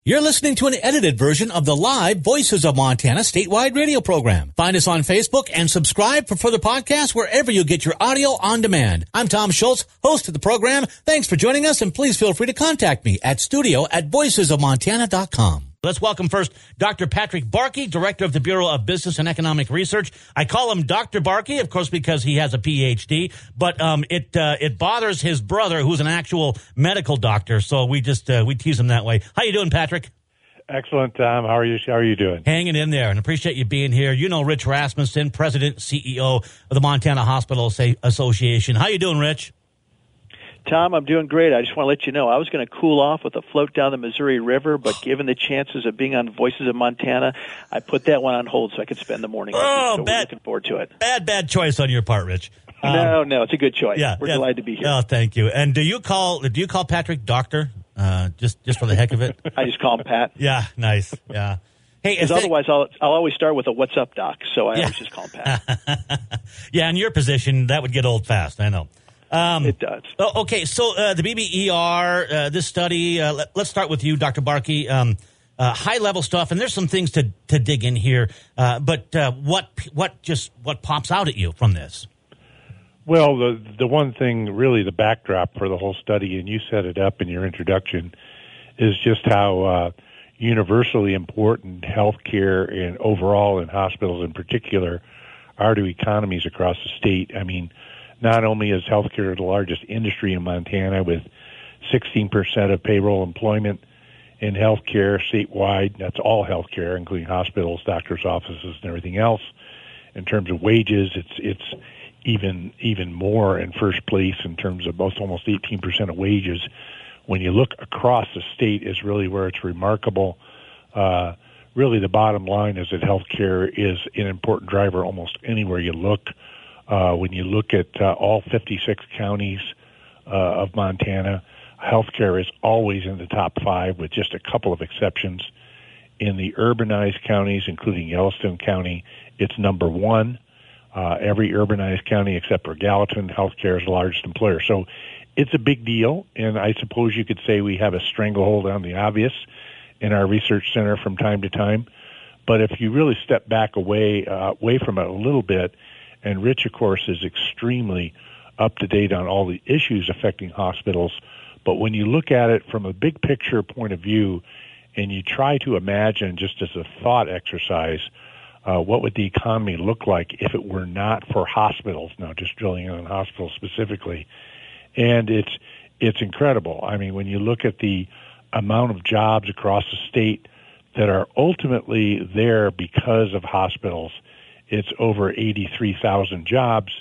You're listening to an edited version of the live Voices of Montana statewide radio program. Find us on Facebook and subscribe for further podcasts wherever you get your audio on demand. I'm Tom Schultz, host of the program. Thanks for joining us, and please feel free to contact me at studio@voicesofmontana.com. Let's welcome first Dr. Patrick Barkey, Director of the Bureau of Business and Economic Research. I call him Dr. Barkey, of course, because he has a PhD, but it bothers his brother, who's an actual medical doctor, so we tease him that way. How you doing, Patrick? Excellent, Tom. How are you doing? Hanging in there, and appreciate you being here. You know Rich Rasmussen, President, CEO of the Montana Hospital Association. How you doing, Rich? Tom, I'm doing great. I just want to let you know I was going to cool off with a float down the Missouri River, but given the chances of being on Voices of Montana, I put that one on hold so I could spend the morning with you. So we're looking forward to it. Bad choice on your part, Rich. No, it's a good choice. We're glad to be here. Oh, thank you. And do you call Patrick Doctor? Just for the heck of it? I just call him Pat. Yeah, nice. Yeah. Hey, because otherwise I'll always start with a "What's up, Doc?" So I always just call him Pat. Yeah, in your position, that would get old fast. I know. It does. Okay, so the BBER, this study, let's start with you, Dr. Barkey. High-level stuff, and there's some things to dig in here, but what pops out at you from this? Well, the one thing, really the backdrop for the whole study, and you set it up in your introduction, is just how universally important healthcare and overall in hospitals in particular are to economies across the state. I mean, not only is healthcare the largest industry in Montana with 16% of payroll employment in healthcare statewide, that's all healthcare, including hospitals, doctors' offices, and everything else. In terms of wages, it's even more in first place in terms of almost 18% of wages. When you look across the state is really where it's remarkable. Really the bottom line is that healthcare is an important driver almost anywhere you look. When you look at all 56 counties of Montana, healthcare is always in the top 5 with just a couple of exceptions. In the urbanized counties, including Yellowstone County, it's number 1. Every urbanized county except for Gallatin, healthcare is the largest employer. So it's a big deal, and I suppose you could say we have a stranglehold on the obvious in our research center from time to time. But if you really step back away from it a little bit, and Rich, of course, is extremely up-to-date on all the issues affecting hospitals. But when you look at it from a big-picture point of view and you try to imagine, just as a thought exercise, what would the economy look like if it were not for hospitals, now just drilling in on hospitals specifically. And it's incredible. I mean, when you look at the amount of jobs across the state that are ultimately there because of hospitals, it's over 83,000 jobs,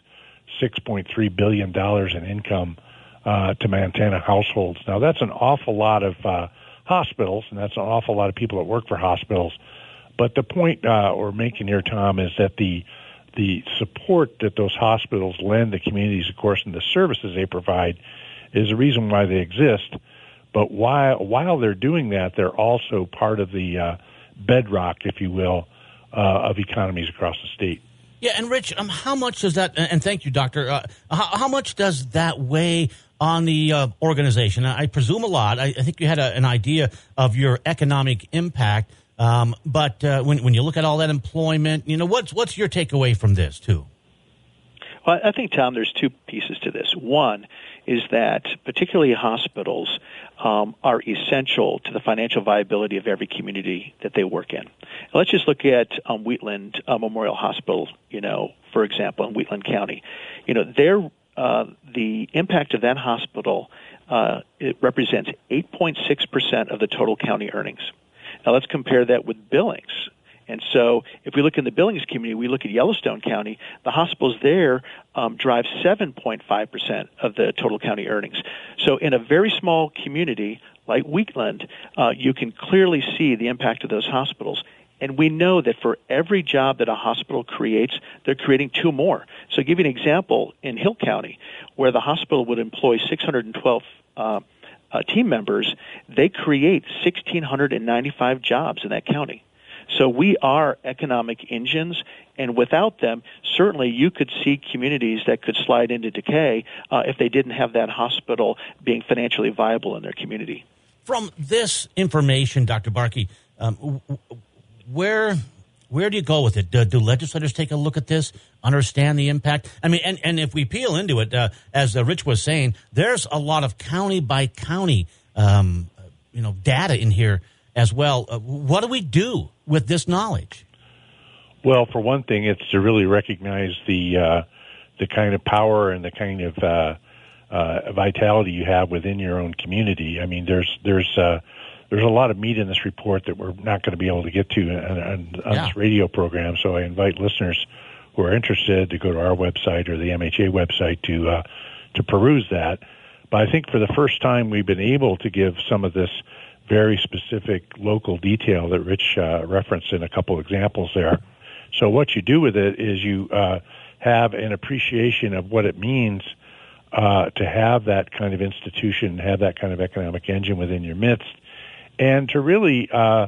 $6.3 billion in income to Montana households. Now, that's an awful lot of hospitals, and that's an awful lot of people that work for hospitals. But the point we're making here, Tom, is that the support that those hospitals lend the communities, of course, and the services they provide is the reason why they exist. But while they're doing that, they're also part of the bedrock, if you will, of economies across the state. Yeah, and Rich, how much does that, and thank you, Doctor, how much does that weigh on the organization? I presume a lot. I think you had an idea of your economic impact, but when you look at all that employment, what's your takeaway from this, too? Well, I think, Tom, there's 2 pieces to this. One is that particularly hospitals are essential to the financial viability of every community that they work in. Let's just look at Wheatland Memorial Hospital, for example, in Wheatland County. The impact of that hospital, it represents 8.6% of the total county earnings. Now let's compare that with Billings. And so if we look in the Billings community, we look at Yellowstone County, the hospitals there drive 7.5% of the total county earnings. So in a very small community like Wheatland, you can clearly see the impact of those hospitals. And we know that for every job that a hospital creates, they're creating 2 more. So I'll give you an example in Hill County, where the hospital would employ 612 team members, they create 1,695 jobs in that county. So we are economic engines, and without them, certainly you could see communities that could slide into decay if they didn't have that hospital being financially viable in their community. From this information, Dr. Barkey, where do you go with it? Do legislators take a look at this, understand the impact? I mean, and if we peel into it, as Rich was saying, there's a lot of county by county, data in here as well. What do we do with this knowledge? Well, for one thing, it's to really recognize the kind of power and the kind of vitality you have within your own community. I mean, there's a lot of meat in this report that we're not going to be able to get to on this radio program. So I invite listeners who are interested to go to our website or the MHA website to peruse that. But I think for the first time, we've been able to give some of this very specific local detail that Rich referenced in a couple examples there. So what you do with it is you have an appreciation of what it means to have that kind of institution, have that kind of economic engine within your midst, and to really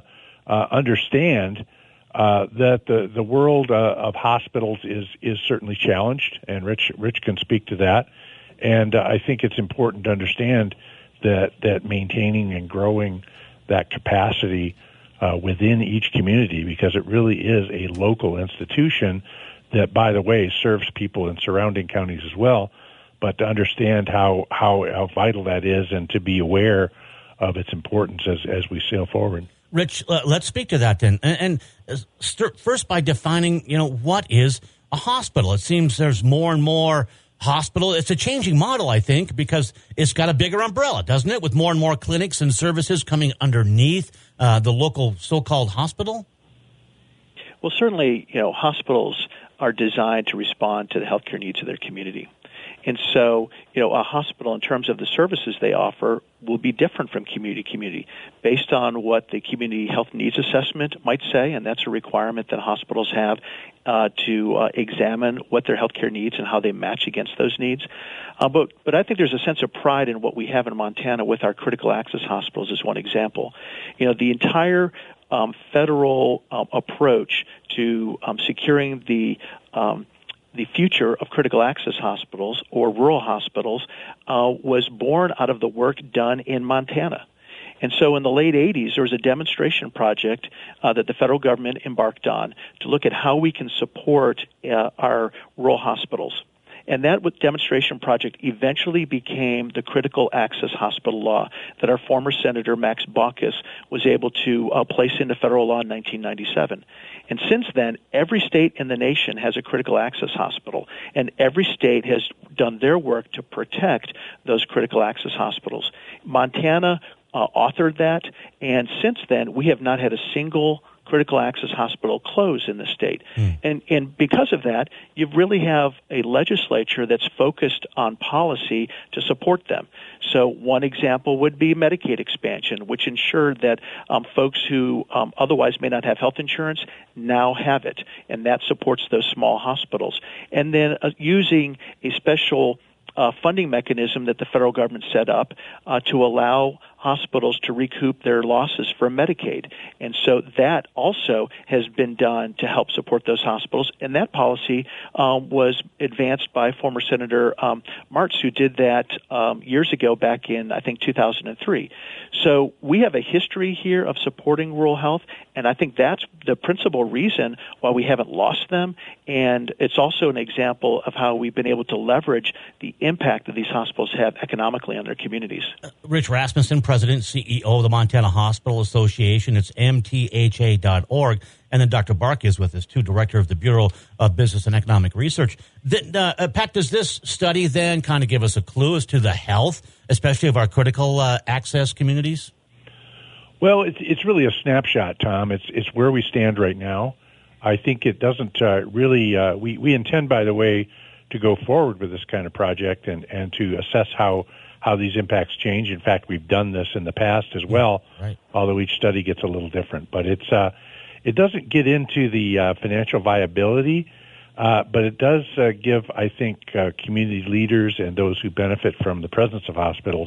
understand that the world of hospitals is certainly challenged, and Rich can speak to that. And I think it's important to understand that maintaining and growing that capacity within each community, because it really is a local institution that, by the way, serves people in surrounding counties as well, but to understand how vital that is and to be aware of its importance as we sail forward. Rich, let's speak to that then. And first by defining, what is a hospital? It seems there's more and more hospital. It's a changing model, I think, because it's got a bigger umbrella, doesn't it? With more and more clinics and services coming underneath the local so-called hospital? Well, certainly, hospitals are designed to respond to the healthcare needs of their community. And so, a hospital, in terms of the services they offer, will be different from community to community based on what the community health needs assessment might say, and that's a requirement that hospitals have to examine what their healthcare needs and how they match against those needs. But I think there's a sense of pride in what we have in Montana with our critical access hospitals as one example. The entire federal approach to securing the future of critical access hospitals or rural hospitals was born out of the work done in Montana. And so in the late 80s, there was a demonstration project that the federal government embarked on to look at how we can support our rural hospitals. And that demonstration project eventually became the Critical Access Hospital Law that our former Senator Max Baucus was able to place into federal law in 1997. And since then, every state in the nation has a critical access hospital, and every state has done their work to protect those critical access hospitals. Montana authored that, and since then, we have not had a single critical access hospital close in the state. And because of that, you really have a legislature that's focused on policy to support them. So one example would be Medicaid expansion, which ensured that folks who otherwise may not have health insurance now have it, and that supports those small hospitals. And then using a special funding mechanism that the federal government set up to allow hospitals to recoup their losses from Medicaid. And so that also has been done to help support those hospitals. And that policy was advanced by former Senator Martz, who did that years ago back in, I think, 2003. So we have a history here of supporting rural health, and I think that's the principal reason why we haven't lost them. And it's also an example of how we've been able to leverage the impact that these hospitals have economically on their communities. Rich Rasmussen, President, CEO of the Montana Hospital Association. It's mtha.org. And then Dr. Barkey is with us, too, Director of the Bureau of Business and Economic Research. Pat, does this study then kind of give us a clue as to the health, especially of our critical access communities? Well, it's really a snapshot, Tom. It's where we stand right now. I think it doesn't really we intend, by the way, to go forward with this kind of project and to assess how these impacts change. In fact, we've done this in the past as well, right, although each study gets a little different. But it doesn't get into the financial viability, but it does give, I think, community leaders and those who benefit from the presence of hospitals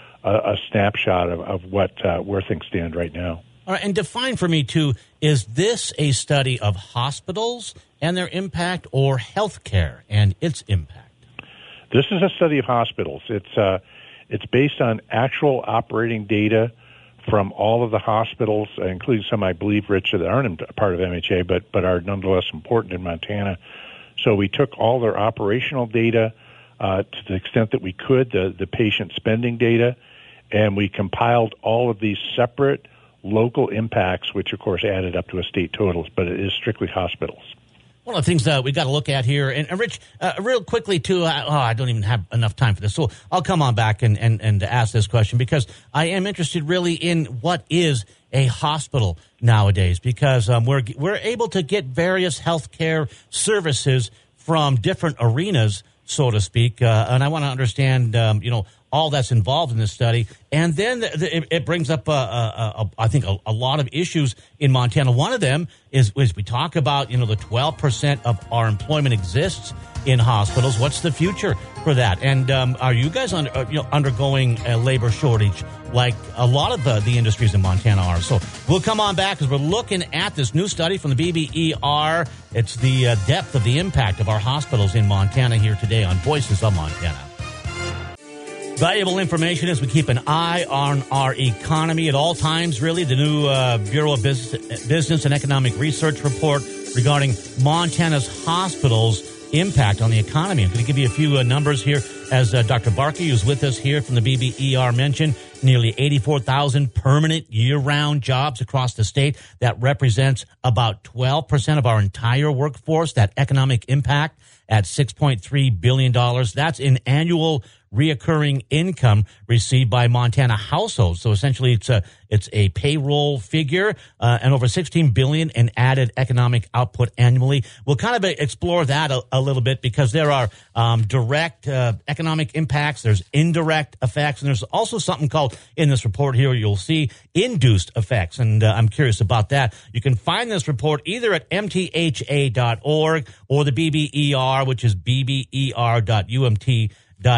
a snapshot of where things stand right now. All right, and define for me, too, is this a study of hospitals and their impact or healthcare and its impact? This is a study of hospitals. It's based on actual operating data from all of the hospitals, including some, I believe, Rich, that aren't a part of MHA, but are nonetheless important in Montana. So we took all their operational data to the extent that we could, the patient spending data, and we compiled all of these separate local impacts, which, of course, added up to a state totals, but it is strictly hospitals. One of the things we got to look at here, and Rich, real quickly, too, I don't even have enough time for this, so I'll come on back and ask this question, because I am interested really in what is a hospital nowadays, because we're able to get various healthcare services from different arenas, so to speak, and I want to understand, all that's involved in this study. And then it brings up, I think, a lot of issues in Montana. One of them is we talk about, the 12% of our employment exists in hospitals. What's the future for that? And are you guys undergoing a labor shortage like a lot of the industries in Montana are? So we'll come on back as we're looking at this new study from the BBER. It's the depth of the impact of our hospitals in Montana here today on Voices of Montana. Valuable information as we keep an eye on our economy at all times, really. The new Bureau of Business and Economic Research report regarding Montana's hospitals' impact on the economy. I'm going to give you a few numbers here as Dr. Barkey, who's with us here from the BBER, mentioned. Nearly 84,000 permanent year-round jobs across the state. That represents about 12% of our entire workforce. That economic impact at $6.3 billion. That's in annual reoccurring income received by Montana households. So essentially it's a payroll figure and over $16 billion in added economic output annually. We'll kind of explore that a little bit, because there are direct economic impacts, there's indirect effects, and there's also something called, in this report here, you'll see induced effects, and I'm curious about that. You can find this report either at mtha.org or the BBER, which is bber.umt.edu.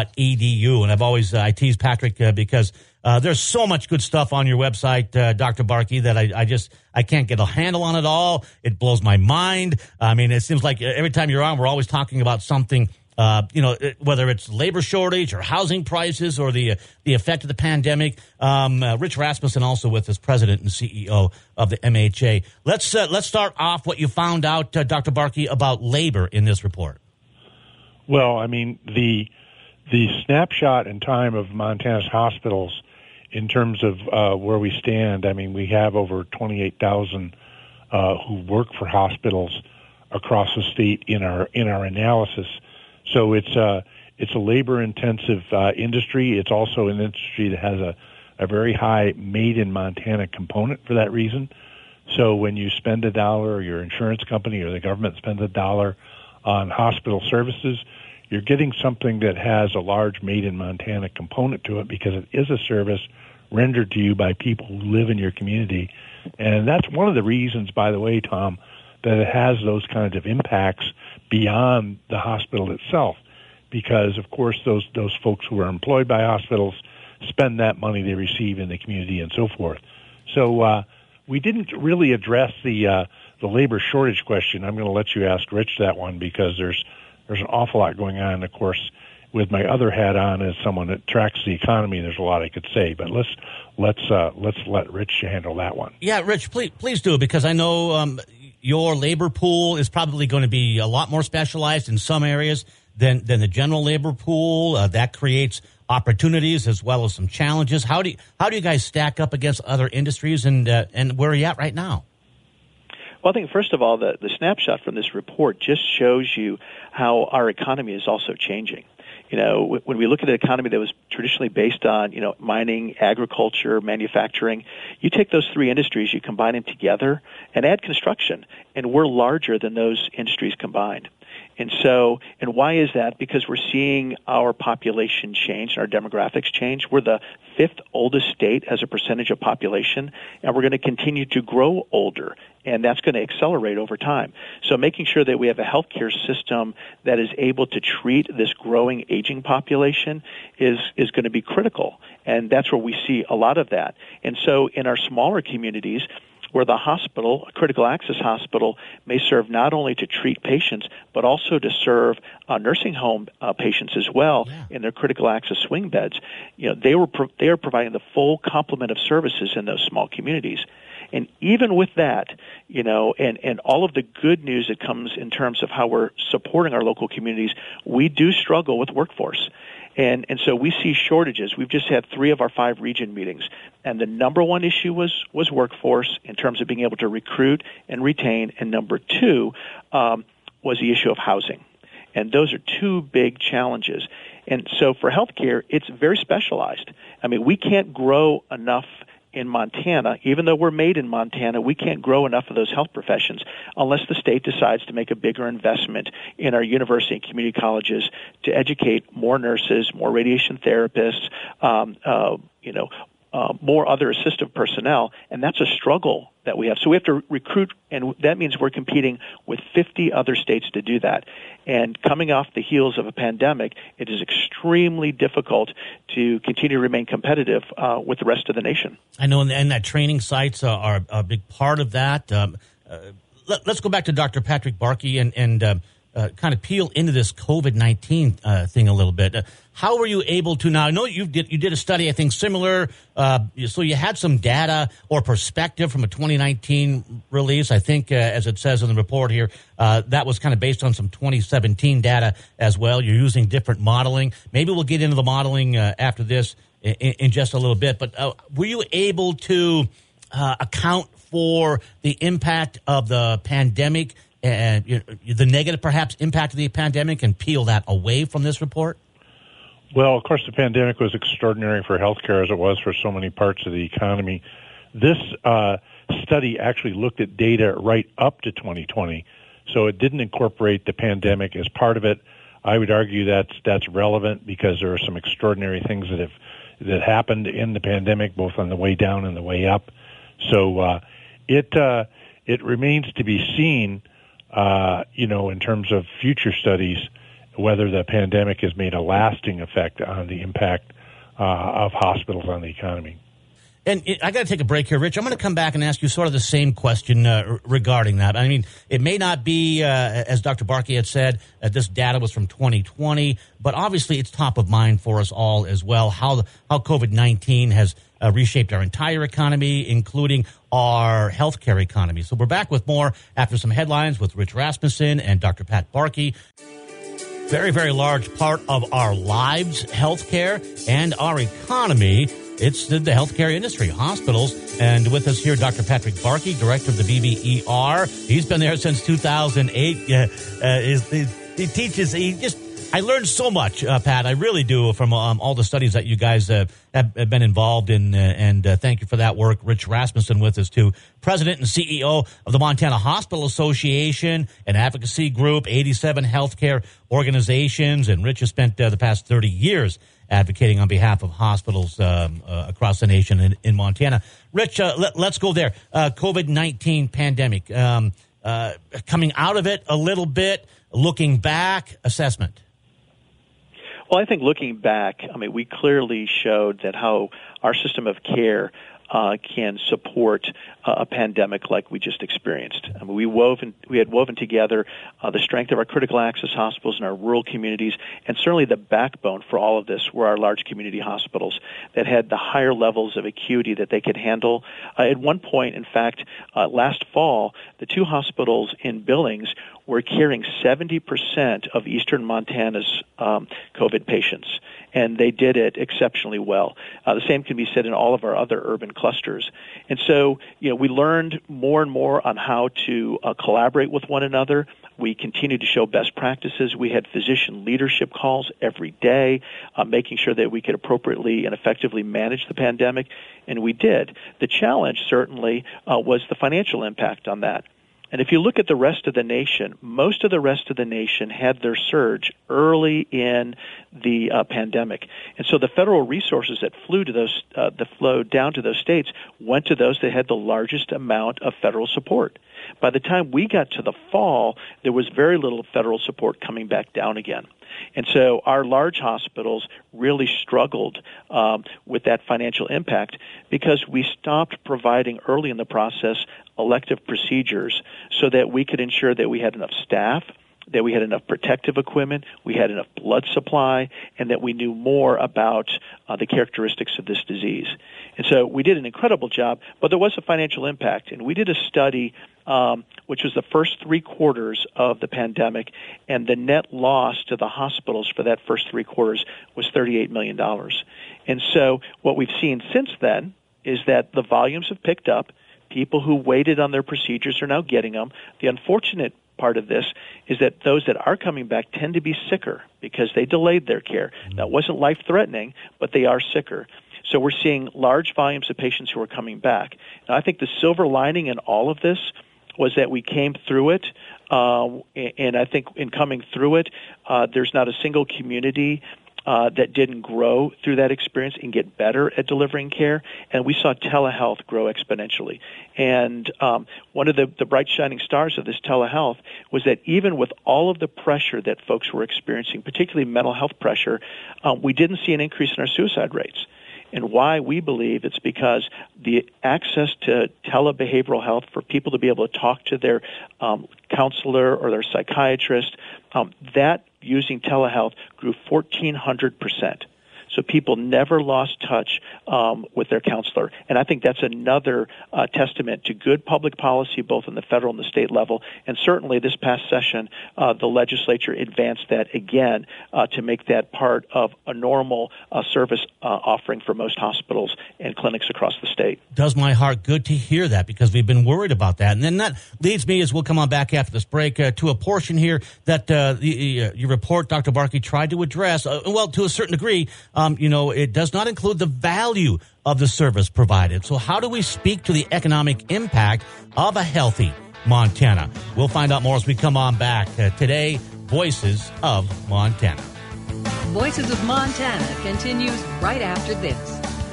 And I've always, I tease Patrick because there's so much good stuff on your website, Dr. Barkey, that I can't get a handle on it all. It blows my mind. I mean, it seems like every time you're on, we're always talking about something, whether it's labor shortage or housing prices or the effect of the pandemic. Rich Rasmussen also with us, president and CEO of the MHA. Let's start off what you found out, Dr. Barkey, about labor in this report. Well, I mean, the snapshot in time of Montana's hospitals in terms of where we stand, I mean, we have over 28,000 who work for hospitals across the state in our analysis. So it's a labor-intensive industry. It's also an industry that has a very high made in Montana component for that reason. So when you spend $1, or your insurance company or the government spends $1 on hospital services, you're getting something that has a large made in Montana component to it, because it is a service rendered to you by people who live in your community. And that's one of the reasons, by the way, Tom, that it has those kinds of impacts beyond the hospital itself, because, of course, those folks who are employed by hospitals spend that money they receive in the community and so forth. So we didn't really address the labor shortage question. I'm going to let you ask Rich that one, because there's an awful lot going on. Of course, with my other hat on as someone that tracks the economy, there's a lot I could say. But let's let Rich handle that one. Yeah, Rich, please do, because I know your labor pool is probably going to be a lot more specialized in some areas than the general labor pool. That creates opportunities as well as some challenges. How do you guys stack up against other industries, and where are you at right now? Well, I think, first of all, the snapshot from this report just shows you how our economy is also changing. When we look at an economy that was traditionally based on, mining, agriculture, manufacturing, you take those three industries, you combine them together and add construction, and we're larger than those industries combined. And why is that? Because we're seeing our population change, our demographics change. We're the fifth oldest state as a percentage of population, and we're going to continue to grow older, and that's going to accelerate over time. So making sure that we have a healthcare system that is able to treat this growing aging population is going to be critical, and that's where we see a lot of that. And so in our smaller communities, where the hospital, a critical access hospital, may serve not only to treat patients, but also to serve nursing home patients as well in their critical access swing beds. They are providing the full complement of services in those small communities. And even with that, and all of the good news that comes in terms of how we're supporting our local communities, we do struggle with workforce. And so we see shortages. We've just had 3 of our 5 region meetings, and the number one issue was workforce in terms of being able to recruit and retain, and number 2 was the issue of housing. And those are 2 big challenges. And so for healthcare, it's very specialized. I mean, we can't grow enough in Montana, even though we're made in Montana, we can't grow enough of those health professions unless the state decides to make a bigger investment in our university and community colleges to educate more nurses, more radiation therapists, more other assistive personnel, and that's a struggle that we have. So we have to recruit, and that means we're competing with 50 other states to do that. And coming off the heels of a pandemic, it is extremely difficult to continue to remain competitive with the rest of the nation. I know, and that training sites are a big part of that. Let's go back to Dr. Patrick Barkey and kind of peel into this COVID-19 thing a little bit. How were you able to, now I know you did a study, I think, similar, so you had some data or perspective from a 2019 release, I think, as it says in the report here, that was kind of based on some 2017 data as well. You're using different modeling. Maybe we'll get into the modeling after this in just a little bit, but were you able to account for the impact of the pandemic and the negative, perhaps, impact of the pandemic and peel that away from this report? Well, of course, the pandemic was extraordinary for healthcare as it was for so many parts of the economy. This study actually looked at data right up to 2020, so it didn't incorporate the pandemic as part of it. I would argue that's relevant because there are some extraordinary things that happened in the pandemic, both on the way down and the way up. So it remains to be seen, in terms of future studies, whether the pandemic has made a lasting effect on the impact of hospitals on the economy. And I got to take a break here, Rich. I'm going to come back and ask you sort of the same question regarding that. I mean, it may not be, as Dr. Barkey had said, this data was from 2020, but obviously it's top of mind for us all as well, how COVID-19 has reshaped our entire economy, including our healthcare economy. So we're back with more after some headlines with Rich Rasmussen and Dr. Pat Barkey. Very, very large part of our lives, healthcare, and our economy. It's the healthcare industry, hospitals. And with us here, Dr. Patrick Barkey, director of the BBER. He's been there since 2008. He teaches, I learned so much, Pat. I really do, from all the studies that you guys have been involved in, and thank you for that work. Rich Rasmussen with us, too. President and CEO of the Montana Hospital Association, an advocacy group, 87 healthcare organizations, and Rich has spent the past 30 years advocating on behalf of hospitals across the nation in Montana. Rich, let's go there. COVID-19 pandemic, coming out of it a little bit, looking back, assessment. Well, I think looking back, we clearly showed that how our system of care can support a pandemic like we just experienced. We had woven together the strength of our critical access hospitals in our rural communities, and certainly the backbone for all of this were our large community hospitals that had the higher levels of acuity that they could handle. At one point, in fact, last fall, the 2 hospitals in Billings were carrying 70% of eastern Montana's COVID patients, and they did it exceptionally well. The same can be said in all of our other urban clusters. And so, we learned more and more on how to collaborate with one another. We continued to show best practices. We had physician leadership calls every day, making sure that we could appropriately and effectively manage the pandemic, and we did. The challenge, certainly, was the financial impact on that. And if you look at the rest of the nation, most of the rest of the nation had their surge early in the pandemic. And so the federal resources that flowed down to those states went to those that had the largest amount of federal support. By the time we got to the fall, there was very little federal support coming back down again. And so our large hospitals really struggled with that financial impact because we stopped providing early in the process elective procedures so that we could ensure that we had enough staff, that we had enough protective equipment, we had enough blood supply, and that we knew more about the characteristics of this disease. And so we did an incredible job, but there was a financial impact. And we did a study which was the first 3 quarters of the pandemic, and the net loss to the hospitals for that first 3 quarters was $38 million. And so what we've seen since then is that the volumes have picked up. People who waited on their procedures are now getting them. The unfortunate part of this is that those that are coming back tend to be sicker because they delayed their care. Now, it wasn't life-threatening, but they are sicker. So we're seeing large volumes of patients who are coming back. Now, I think the silver lining in all of this was that we came through it, and I think in coming through it, there's not a single community that didn't grow through that experience and get better at delivering care. And we saw telehealth grow exponentially. And one of the bright shining stars of this telehealth was that even with all of the pressure that folks were experiencing, particularly mental health pressure, we didn't see an increase in our suicide rates. And why we believe it's because the access to telebehavioral health for people to be able to talk to their counselor or their psychiatrist, that using telehealth grew 1,400%. So people never lost touch with their counselor. And I think that's another testament to good public policy, both in the federal and the state level. And certainly this past session, the legislature advanced that again to make that part of a normal service offering for most hospitals and clinics across the state. Does my heart good to hear that, because we've been worried about that. And then that leads me, as we'll come on back after this break, to a portion here that your report, Dr. Barkey, tried to address, well, to a certain degree. It does not include the value of the service provided. So how do we speak to the economic impact of a healthy Montana? We'll find out more as we come on back. Today, Voices of Montana. Voices of Montana continues right after this.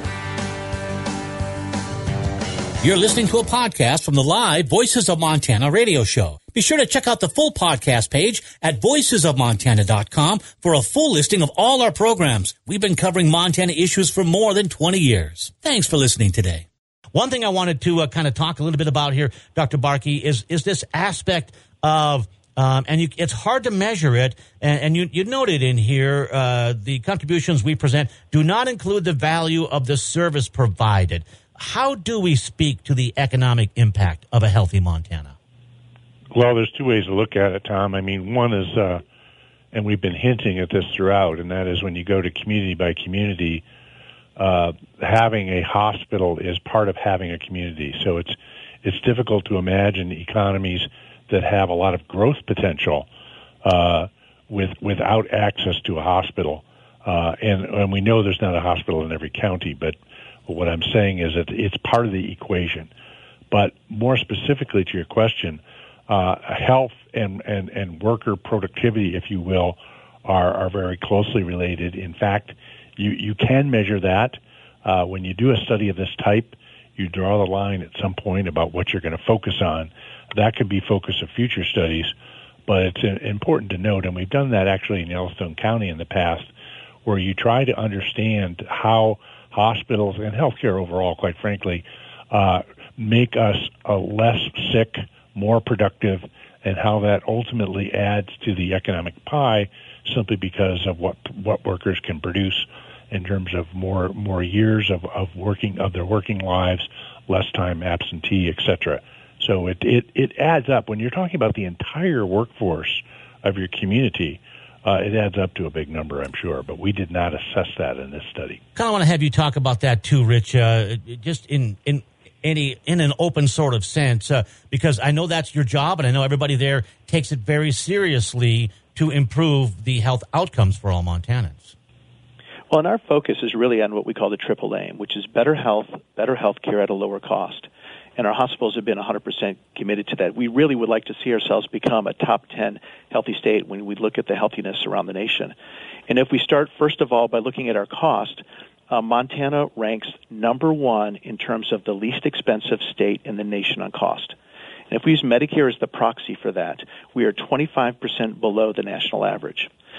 You're listening to a podcast from the live Voices of Montana radio show. Be sure to check out the full podcast page at voicesofmontana.com for a full listing of all our programs. We've been covering Montana issues for more than 20 years. Thanks for listening today. One thing I wanted to kind of talk a little bit about here, Dr. Barkey, is this aspect of it's hard to measure it, and you noted in here the contributions we present do not include the value of the service provided. How do we speak to the economic impact of a healthy Montana? Well, there's 2 ways to look at it, Tom. I mean, one is, and we've been hinting at this throughout, and that is when you go to community by community, having a hospital is part of having a community. So it's difficult to imagine economies that have a lot of growth potential without access to a hospital. And we know there's not a hospital in every county, but what I'm saying is that it's part of the equation. But more specifically to your question, health and worker productivity, if you will, are very closely related. In fact, you can measure that. When you do a study of this type, you draw the line at some point about what you're going to focus on. That could be focus of future studies, but it's important to note, and we've done that actually in Yellowstone County in the past, where you try to understand how hospitals and healthcare overall, quite frankly, make us less sick, more productive, and how that ultimately adds to the economic pie simply because of what workers can produce in terms of more years of their working lives, less time absentee, etc. So it adds up. When you're talking about the entire workforce of your community, it adds up to a big number, I'm sure, but we did not assess that in this study. Kind of want to have you talk about that too, Rich, just in an open sort of sense, because I know that's your job, and I know everybody there takes it very seriously to improve the health outcomes for all Montanans. Well, and our focus is really on what we call the triple aim, which is better health care at a lower cost. And our hospitals have been 100% committed to that. We really would like to see ourselves become a top 10 healthy state when we look at the healthiness around the nation. And if we start, first of all, by looking at our cost, Montana ranks number 1 in terms of the least expensive state in the nation on cost. And if we use Medicare as the proxy for that, we are 25% below the national average.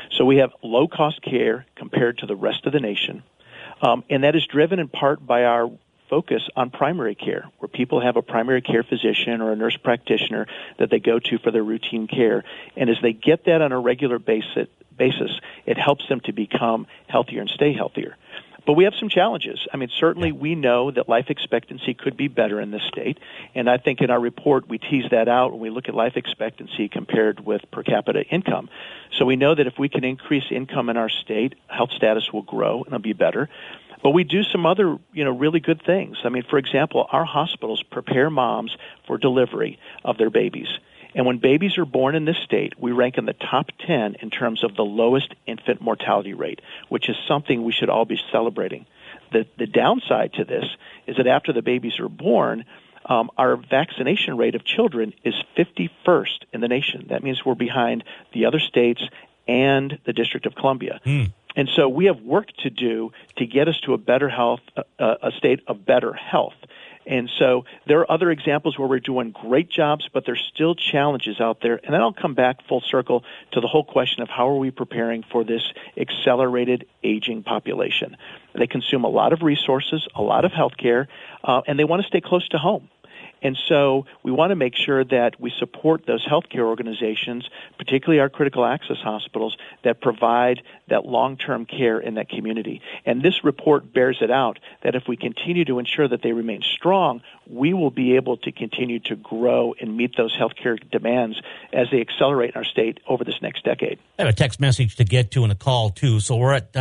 So we have low-cost care compared to the rest of the nation, and that is driven in part by our focus on primary care, where people have a primary care physician or a nurse practitioner that they go to for their routine care. And as they get that on a regular basis, it helps them to become healthier and stay healthier. But we have some challenges. I mean, certainly we know that life expectancy could be better in this state, and I think in our report we tease that out when we look at life expectancy compared with per capita income. So we know that if we can increase income in our state, health status will grow and it'll be better. But we do some other, really good things. I mean, for example, our hospitals prepare moms for delivery of their babies. And when babies are born in this state, we rank in the top 10 in terms of the lowest infant mortality rate, which is something we should all be celebrating. The downside to this is that after the babies are born, our vaccination rate of children is 51st in the nation. That means we're behind the other states and the District of Columbia. And so we have work to do to get us to a better health, a state of better health. And so there are other examples where we're doing great jobs, but there's still challenges out there. And then I'll come back full circle to the whole question of how are we preparing for this accelerated aging population. They consume a lot of resources, a lot of health care, and they want to stay close to home. And so we want to make sure that we support those healthcare organizations, particularly our critical access hospitals, that provide that long-term care in that community. And this report bears it out, that if we continue to ensure that they remain strong, we will be able to continue to grow and meet those healthcare demands as they accelerate in our state over this next decade. I have a text message to get to and a call, too. So we're at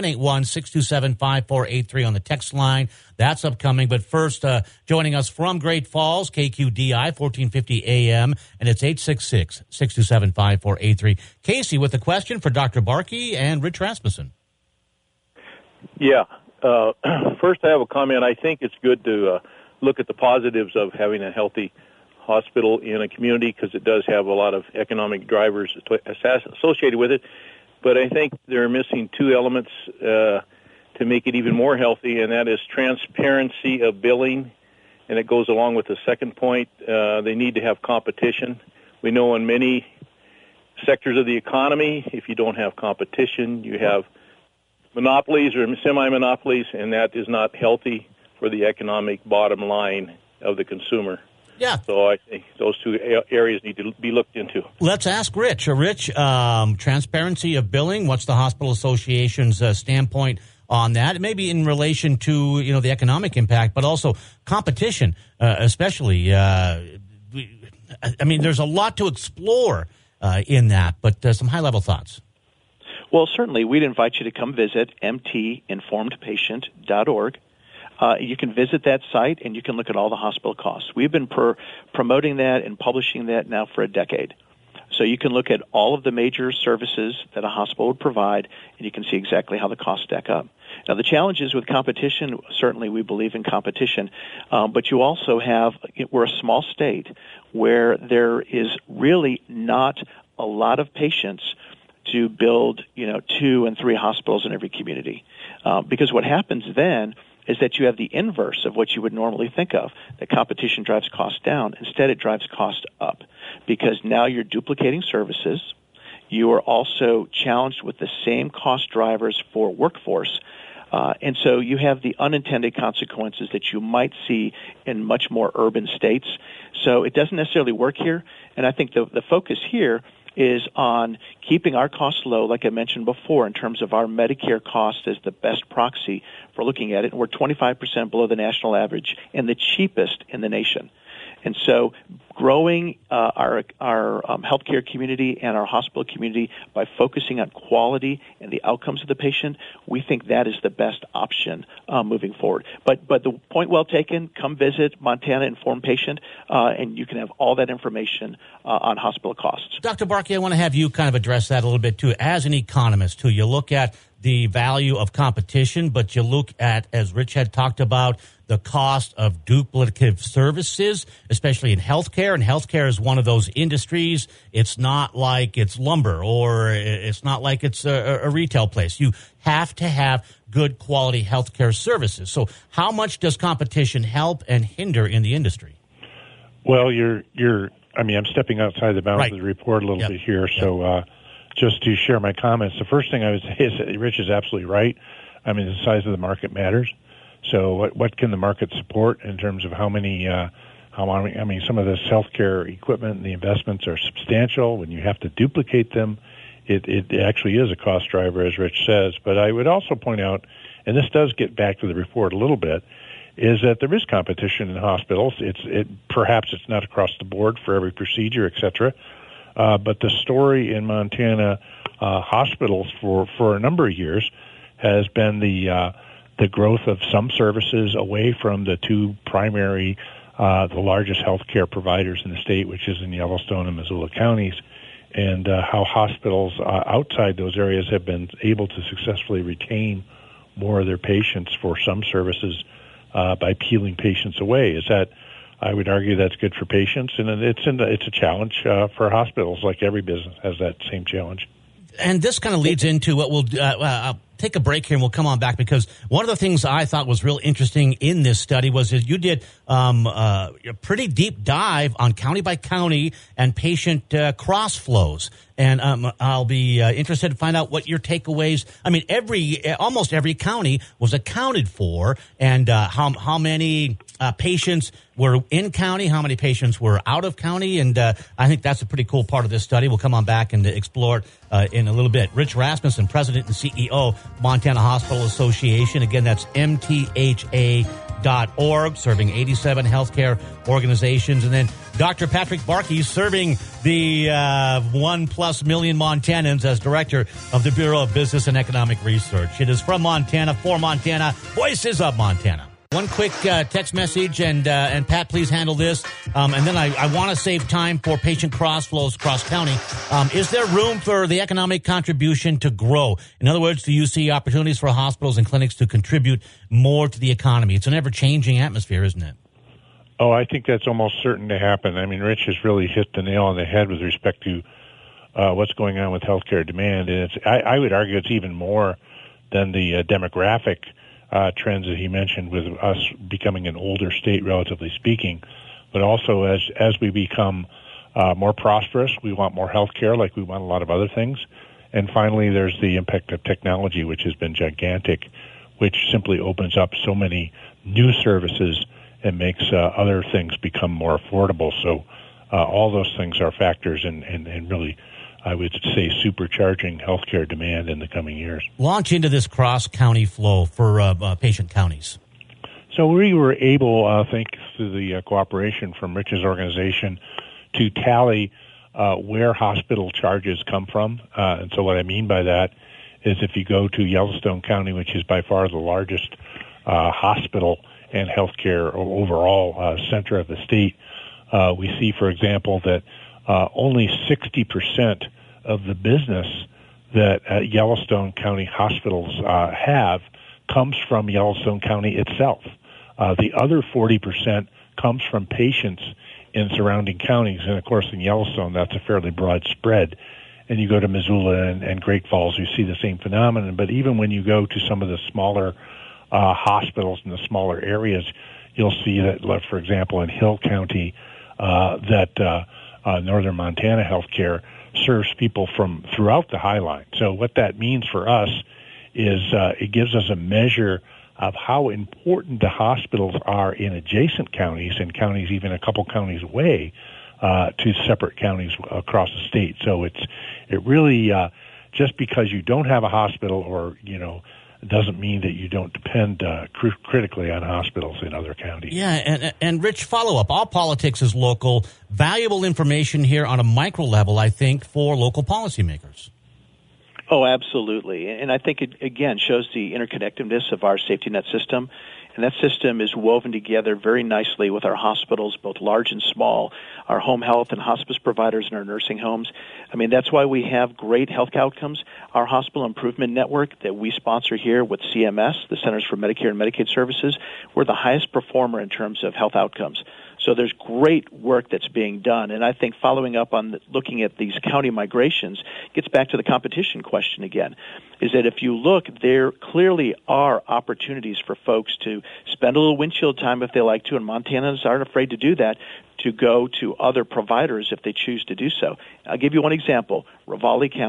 781-627-5483 on the text line. That's upcoming. But first, joining us from Great Falls, KQDI, 1450 AM, and it's 866-627-5483. Casey with a question for Dr. Barkey and Rich Rasmussen. Yeah. First, I have a comment. I think it's good to look at the positives of having a healthy hospital in a community because it does have a lot of economic drivers associated with it. But I think they're missing two elements to make it even more healthy, and that is transparency of billing, and it goes along with the second point. They need to have competition. We know in many sectors of the economy, if you don't have competition, you have monopolies or semi-monopolies, and that is not healthy for the economic bottom line of the consumer. Yeah. So I think those two areas need to be looked into. Let's ask Rich. Rich, transparency of billing, what's the Hospital Association's standpoint on that? Maybe in relation to, the economic impact, but also competition, especially. There's a lot to explore in that, but some high-level thoughts. Well, certainly, we'd invite you to come visit mtinformedpatient.org. You can visit that site, and you can look at all the hospital costs. We've been promoting that and publishing that now for a decade. So you can look at all of the major services that a hospital would provide, and you can see exactly how the costs stack up. Now, the challenges with competition, certainly we believe in competition, but you also have, we're a small state where there is really not a lot of patients to build, 2 and 3 hospitals in every community. Because what happens then is that you have the inverse of what you would normally think of, that competition drives costs down. Instead, it drives costs up because now you're duplicating services. You are also challenged with the same cost drivers for workforce. And so you have the unintended consequences that you might see in much more urban states. So it doesn't necessarily work here. And I think the focus here is on keeping our costs low, like I mentioned before, in terms of our Medicare cost as the best proxy for looking at it. And we're 25% below the national average and the cheapest in the nation. And so growing our healthcare community and our hospital community by focusing on quality and the outcomes of the patient, we think that is the best option moving forward. But the point well taken, come visit Montana Informed Patient, and you can have all that information on hospital costs. Dr. Barkey, I want to have you kind of address that a little bit, too. As an economist, too, you look at the value of competition, but you look at, as Rich had talked about, the cost of duplicative services, especially in healthcare. And healthcare is one of those industries. It's not like it's lumber or it's not like it's a retail place. You have to have good quality healthcare services. So how much does competition help and hinder in the industry? Well, I'm stepping outside the bounds of the report a little bit here. So just to share my comments, the first thing I would say is that Rich is absolutely right. I mean, the size of the market matters. So what can the market support in terms of how many, I mean, some of this healthcare equipment and the investments are substantial. When you have to duplicate them, it actually is a cost driver, as Rich says. But I would also point out, and this does get back to the report a little bit, is that there is competition in hospitals. Perhaps it's not across the board for every procedure, et cetera. But the story in Montana hospitals for a number of years has been the growth of some services away from the two primary, the largest healthcare providers in the state, which is in Yellowstone and Missoula counties, and how hospitals outside those areas have been able to successfully retain more of their patients for some services by peeling patients away. I would argue that's good for patients, and it's a challenge for hospitals. Like every business has that same challenge. And this kind of leads into what we'll take a break here and we'll come on back, because one of the things I thought was real interesting in this study was that you did a pretty deep dive on county by county and patient cross flows. And I'll be interested to find out what your takeaways. I mean, almost every county was accounted for, and how many patients were in county, how many patients were out of county, and I think that's a pretty cool part of this study. We'll come on back and explore it in a little bit. Rich Rasmussen, President and CEO, Montana Hospital Association. Again, that's MTHA.org, serving 87 healthcare organizations. And then Dr. Patrick Barkey, serving the 1+ million Montanans as Director of the Bureau of Business and Economic Research. It is from Montana, for Montana, Voices of Montana. One quick text message, and Pat, please handle this. And then I want to save time for patient cross flows cross county. Is there room for the economic contribution to grow? In other words, do you see opportunities for hospitals and clinics to contribute more to the economy? It's an ever-changing atmosphere, isn't it? Oh, I think that's almost certain to happen. I mean, Rich has really hit the nail on the head with respect to what's going on with healthcare demand. And I would argue it's even more than the demographic trends that he mentioned, with us becoming an older state, relatively speaking, but also as we become more prosperous, we want more health care, like we want a lot of other things. And finally, there's the impact of technology, which has been gigantic, which simply opens up so many new services and makes other things become more affordable. So all those things are factors in really, I would say, supercharging healthcare demand in the coming years. Launch into this cross-county flow for patient counties. So we were able, thanks to the cooperation from Rich's organization, to tally where hospital charges come from. And so what I mean by that is if you go to Yellowstone County, which is by far the largest hospital and healthcare overall center of the state, we see, for example, that only 60% of the business that Yellowstone County hospitals have comes from Yellowstone County itself. The other 40% comes from patients in surrounding counties. And, of course, in Yellowstone, that's a fairly broad spread. And you go to Missoula and Great Falls, you see the same phenomenon. But even when you go to some of the smaller hospitals in the smaller areas, you'll see that, for example, in Hill County, that Northern Montana Healthcare serves people from throughout the High Line. So what that means for us is it gives us a measure of how important the hospitals are in adjacent counties, and counties even a couple counties away, to separate counties across the state. So it really, just because you don't have a hospital, or doesn't mean that you don't depend critically on hospitals in other counties. Yeah, and Rich, follow up. All politics is local. Valuable information here on a micro level, I think, for local policymakers. Oh, absolutely. And I think it, again, shows the interconnectedness of our safety net system. And that system is woven together very nicely with our hospitals, both large and small, our home health and hospice providers, and our nursing homes. I mean, that's why we have great health outcomes. Our Hospital Improvement Network that we sponsor here with CMS, the Centers for Medicare and Medicaid Services, we're the highest performer in terms of health outcomes. So there's great work that's being done. And I think following up on looking at these county migrations gets back to the competition question again, is that if you look, there clearly are opportunities for folks to spend a little windshield time if they like to, and Montanans aren't afraid to do that, to go to other providers if they choose to do so. I'll give you one example, Ravalli County.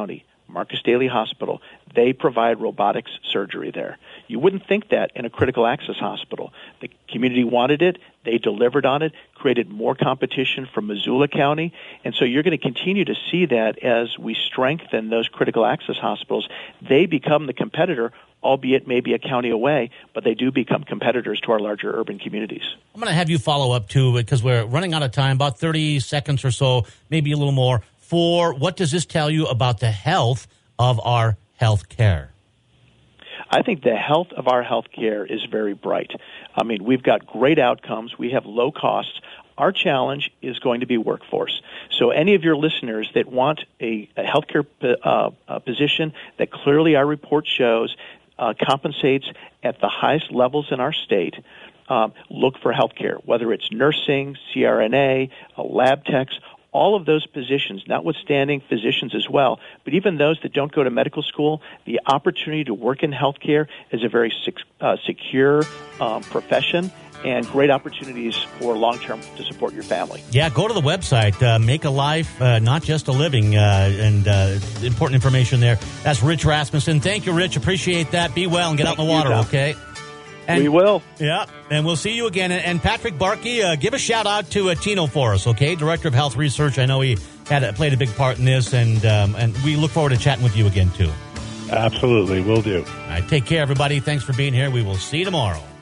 Marcus Daly Hospital, they provide robotics surgery there. You wouldn't think that in a critical access hospital. The community wanted it. They delivered on it, created more competition from Missoula County. And so you're going to continue to see that as we strengthen those critical access hospitals. They become the competitor, albeit maybe a county away, but they do become competitors to our larger urban communities. I'm going to have you follow up, too, because we're running out of time, about 30 seconds or so, maybe a little more, for what does this tell you about the health of our health care? I think the health of our health care is very bright. I mean, we've got great outcomes. We have low costs. Our challenge is going to be workforce. So any of your listeners that want a healthcare position that clearly our report shows compensates at the highest levels in our state, look for healthcare, whether it's nursing, CRNA, lab techs, all of those positions, notwithstanding physicians as well, but even those that don't go to medical school, the opportunity to work in healthcare is a very secure profession and great opportunities for long-term to support your family. Yeah, go to the website, Make a Life, Not Just a Living, and important information there. That's Rich Rasmussen. Thank you, Rich. Appreciate that. Be well and get out in the water, okay? And, we will. Yeah, and we'll see you again. And Patrick Barkey, give a shout-out to Tino for us, okay? Director of Health Research. I know he played a big part in this, and we look forward to chatting with you again, too. Absolutely, will do. All right, take care, everybody. Thanks for being here. We will see you tomorrow.